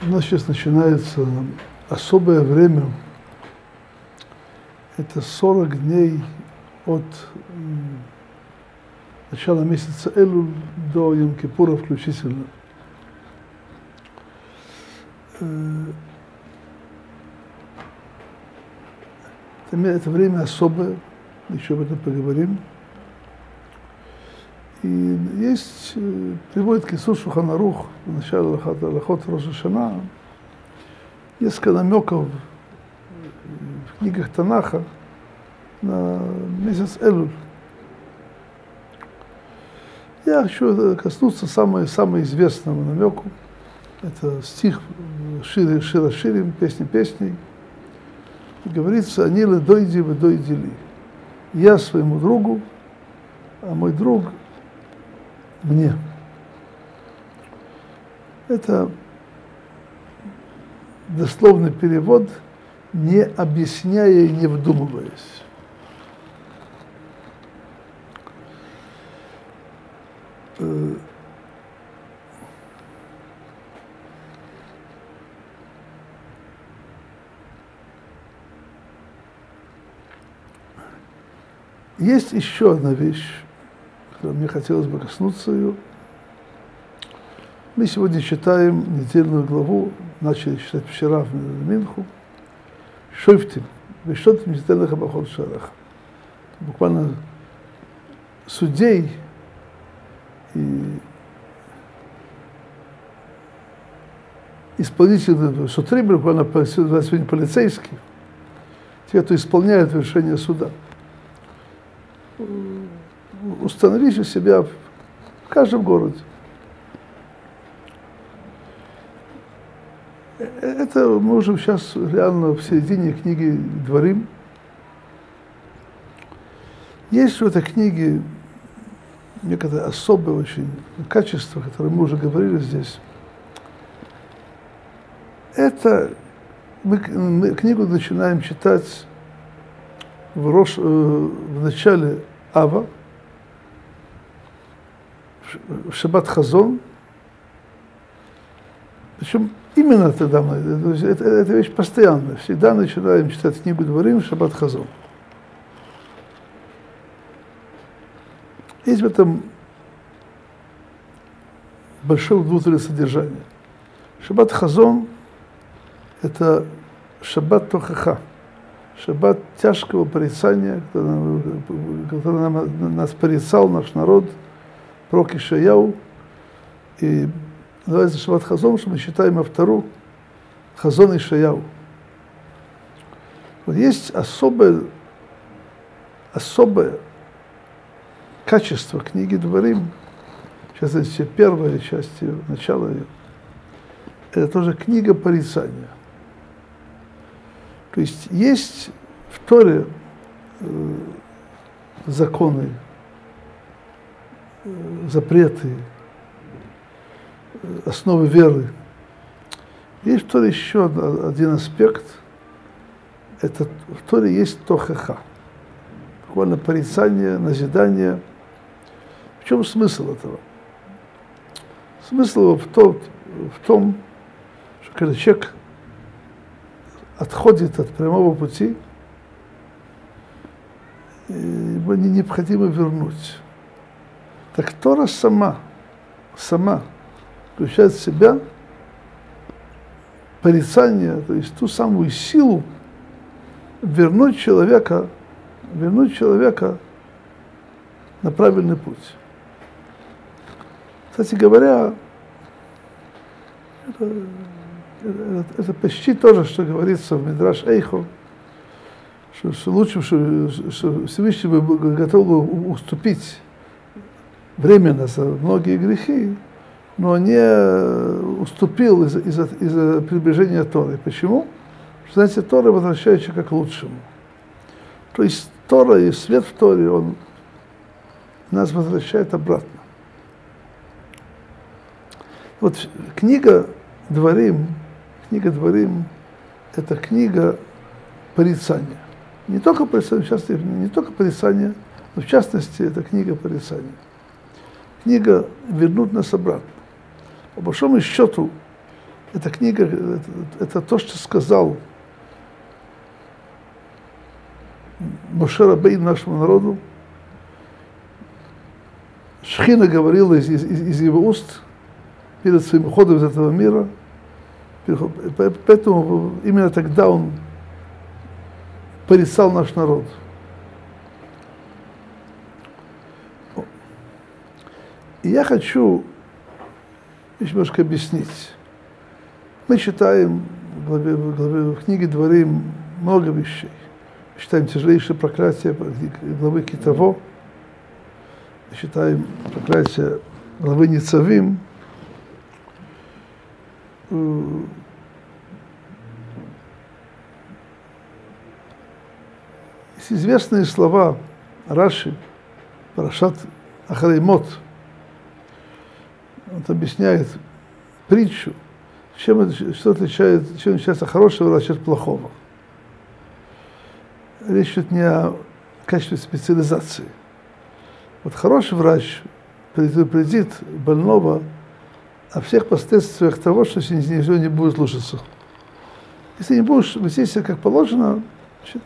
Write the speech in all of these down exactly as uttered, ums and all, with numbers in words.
У нас сейчас начинается особое время. Это сорок дней от начала месяца Элуль до Йом-Кипура включительно. Это время особое, еще об этом поговорим. И есть, приводит Кисур Шулхан Арух в начале Лахот Рош ха-Шана, несколько намеков в книгах Танаха на месяц Элуль. Я хочу коснуться самого, самого известного намеку. Это стих Шира Шира Ширим, песни песней. И говорится: «Они ле дойди вы дойди ли». Я своему другу, а мой друг мне. Это дословный перевод, не объясняя и не вдумываясь. Есть еще одна вещь, которой мне хотелось бы коснуться ее. Мы сегодня читаем недельную главу, начали читать вчера в Минху, Шойфтим, Вешотим Нитенных Абахот Шарах. Буквально судей и исполнительные шутры, буквально сегодня полицейские, те, кто исполняет решение суда, установить у себя в каждом городе. Это мы уже сейчас реально в середине книги Дворим. Есть в этой книге некоторые особые очень качества, которые мы уже говорили здесь. Это мы, мы книгу начинаем читать в, Рош, в начале Ава, в Шаббат Хазон. Причем именно тогда мы, это, это вещь постоянная. Всегда начинаем читать книгу Дворим в Шаббат Хазон. Есть в этом большое внутреннее содержание. Шаббат Хазон – это Шаббат Тохаха, Шаббат тяжкого порицания, который, который нам, нас порицал наш народ, пророк Ишаяу. И называется Шаббат Хазон, что мы считаем автору Хазон Ишаяу. Вот есть особое, особое качество книги Дворим, сейчас это первая часть ее, начало ее, это тоже книга порицания. То есть есть в Торе э, законы, э, запреты, э, основы веры. Есть в Торе еще один аспект, это в Торе есть тохаха, буквально порицание, назидание. В чем смысл этого? Смысл его в том, в том, что когда человек отходит от прямого пути, его необходимо вернуть. Так Тора сама, сама включает в себя порицание, то есть ту самую силу вернуть человека, вернуть человека на правильный путь. Кстати говоря, это, это, это почти то же, что говорится в Мидраш Эйхо, что, что лучше, что, что Всевышний бы готов был уступить временно за многие грехи, но не уступил из-за, из-за, из-за приближения Торы. Почему? Потому что, знаете, Тора возвращает человека к лучшему. То есть Тора и свет в Торе, он нас возвращает обратно. Вот книга Дворим, книга Дворим – это книга порицания. Не только порицание, в частности, не только порицание, но в частности, это книга порицания. Книга «Вернуть нас обратно». По большому счету, эта книга, это, это то, что сказал Моше Рабейну нашему народу. Шхина говорила из, из, из его уст перед своим уходом из этого мира. Поэтому именно тогда он порицал наш народ. И я хочу немножко объяснить. Мы читаем в, главе, в, главе, в книге Дворим много вещей. Читаем тяжелейшее проклятие главы Китово. Читаем проклятие главы Ницавим. Есть известные слова Раши, Парашат Ахареймот. Он объясняет притчу, чем это, что отличает, чем отличается хороший врач от плохого. Речь идет не о качестве специализации. Вот хороший врач предупредит больного о всех последствиях того, что с ним не будет слушаться. Если не будешь вести себя как положено, значит,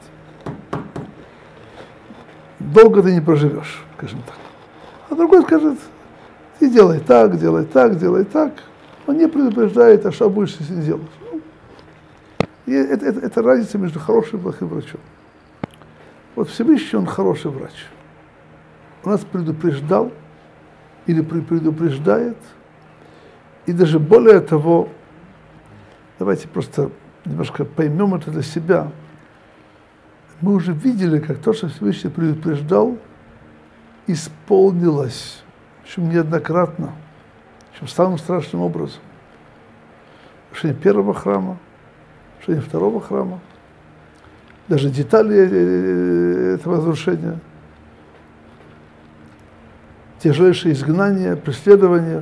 долго ты не проживешь, скажем так. А другой скажет, ты делай так, делай так, делай так. Он не предупреждает, а что будешь с ним делать. И это, это, это разница между хорошим и плохим врачом. Вот Всевышний, он хороший врач. Он нас предупреждал или предупреждает. И даже более того, давайте просто немножко поймем это для себя. Мы уже видели, как то, что Всевышний предупреждал, исполнилось, причем неоднократно, причем самым страшным образом. Разрушение первого храма, разрушение второго храма, даже детали этого разрушения, тяжелейшее изгнание, преследование.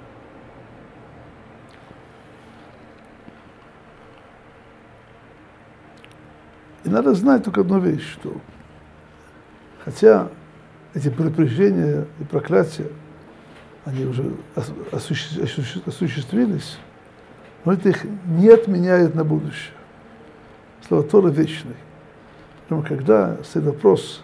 И надо знать только одну вещь, что хотя эти предупреждения и проклятия, они уже осуществились, но это их не отменяет на будущее. Слово Тора вечный. Но когда стоит вопрос,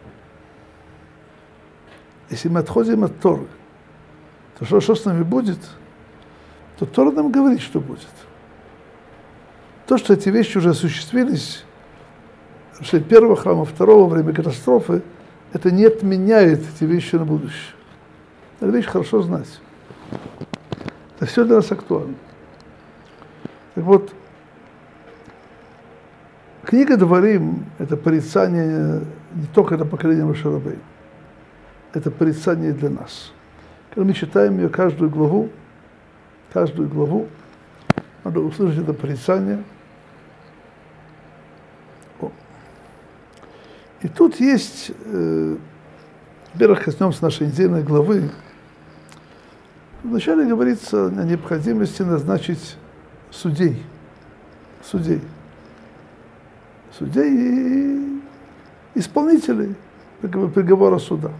если мы отходим от Торы, то что, что с нами будет, то Тора нам говорит, что будет. То, что эти вещи уже осуществились, что первого храма, второго, во время катастрофы, это не отменяет эти вещи на будущее. Это вещь хорошо знать. Это все для нас актуально. Так вот, книга Дворим – это порицание не только на поколение Моше Рабейну. Это порицание для нас. Когда мы читаем ее каждую главу, каждую главу, надо услышать это порицание. И тут есть, э, во-первых, коснемся нашей недельной главы. Вначале говорится о необходимости назначить судей. Судей. Судей и исполнителей приговора суда.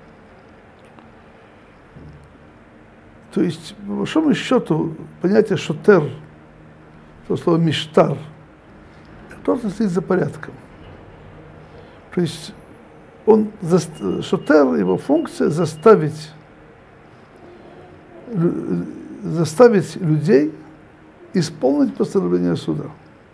То есть, по большому счету, понятие шотер, то слово миштар, должен следить за порядком. То есть он, шотер, его функция заставить, заставить людей исполнить постановление суда.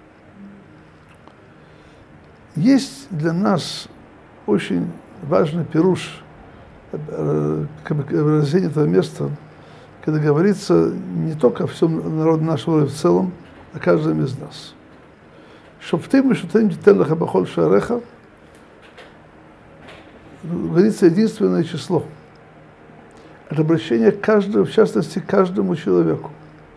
Есть для нас очень важный пируш, выражение этого места, когда говорится не только о всем народе нашего в целом, а о каждом из нас. Шофтим и шофтим тителлаха бахоль шареха, говорится единственное число. Это обращение к каждому, в частности, к каждому человеку.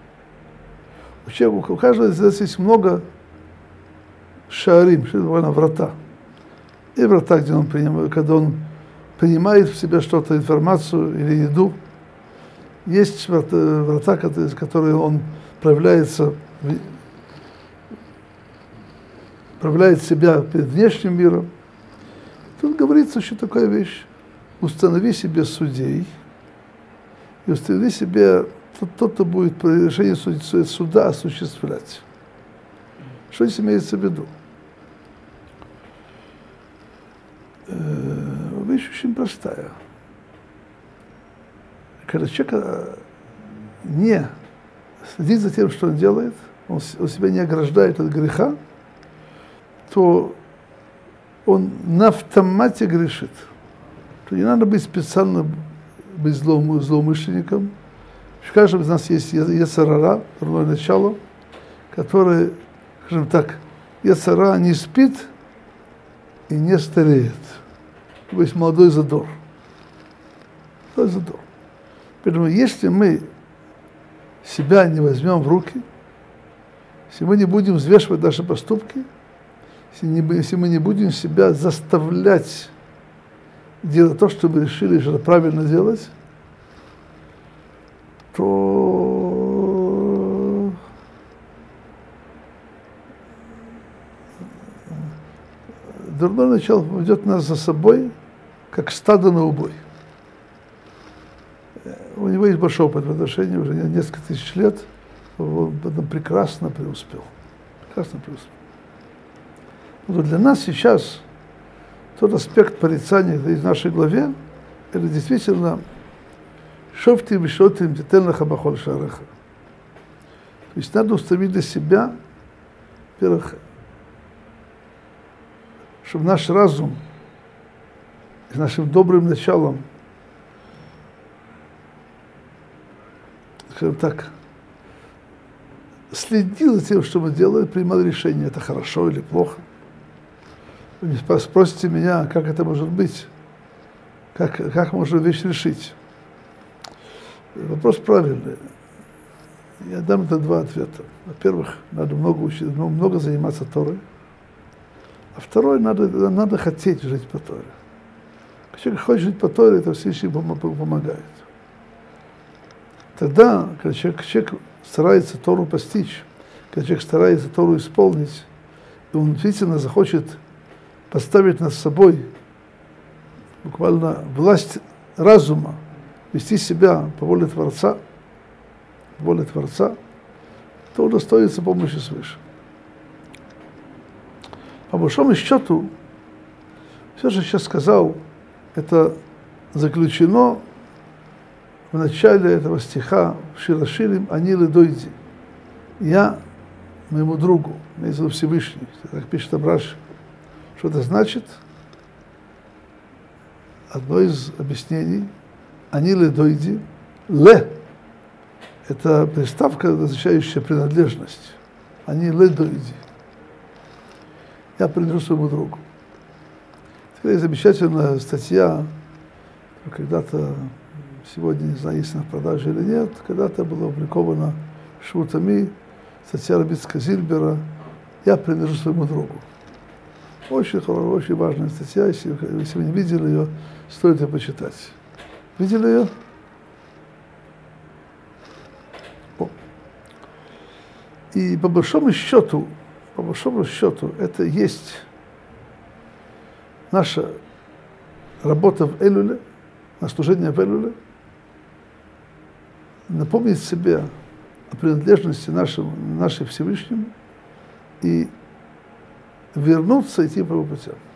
У каждого из нас есть много шаарим, что это буквально врата. И врата, где он принимает, когда он принимает в себя что-то, информацию или еду. Есть врата, врата, которые он проявляется, проявляет себя перед внешним миром. Тут говорится еще такая вещь. Установи себе судей и установи себе тот, тот, кто будет по решению суда осуществлять. Что здесь имеется в виду? Вещь очень простая. Когда человек не следит за тем, что он делает, он, он себя не ограждает от греха, то он на автомате грешит. То не надо быть специально быть злоум, злоумышленником. В каждом из нас есть йецер гара, дурное начало, которое, скажем так, йецер гара не спит и не стареет. То есть молодой задор. Молодой задор. Поэтому если мы себя не возьмем в руки, если мы не будем взвешивать наши поступки, если, не, если мы не будем себя заставлять делать то, что мы решили, что это правильно делать, то дурное начало поведет нас за собой, как стадо на убой. У него есть большой опыт в отношении, уже несколько тысяч лет, он в этом прекрасно преуспел. Прекрасно преуспел. Но для нас сейчас тот аспект порицания в нашей главе, это действительно шофти вишотим тетелнаха бахоль шареха. То есть надо установить для себя, во-первых, чтобы наш разум с нашим добрым началом, скажем так, следил за тем, что мы делаем, принимал решение, это хорошо или плохо. Вы спросите меня, как это может быть, как, как можно вещь решить. Вопрос правильный. Я дам это два ответа. Во-первых, надо много учить, много заниматься Торой. А второе, надо, надо хотеть жить по Торе. Когда человек хочет жить по Торе, это Всевышний помогает. Тогда, когда человек, человек старается Тору постичь, когда человек старается Тору исполнить, и он действительно захочет поставить над собой буквально власть разума, вести себя по воле Творца, по воле Творца, то удостоится помощи свыше. По большому счету, все, что я сейчас сказал, это заключено в начале этого стиха в Шир ха-Ширим «Ани ледойди». Я моему другу, имеется в виду Всевышний, так пишет Раши. Что это значит? Одно из объяснений «Ани ледойди». «Ле» – это приставка, означающая принадлежность. «Ани ледойди». Я принадлежу своему другу. Теперь замечательная статья, когда-то, сегодня не знаю, есть она в продаже или нет, когда-то была опубликована Швутами, статья Рабицка Зильбера «Я принадлежу своему другу». Очень хорошая, очень важная статья, если, если вы не видели ее, стоит ее почитать. Видели ее? О. И по большому счету, по большому счету, это есть наша работа в Элюле, на служение в Элюле, напомнить себе о принадлежности нашему, нашей Всевышнему и вернуться идти по его путям.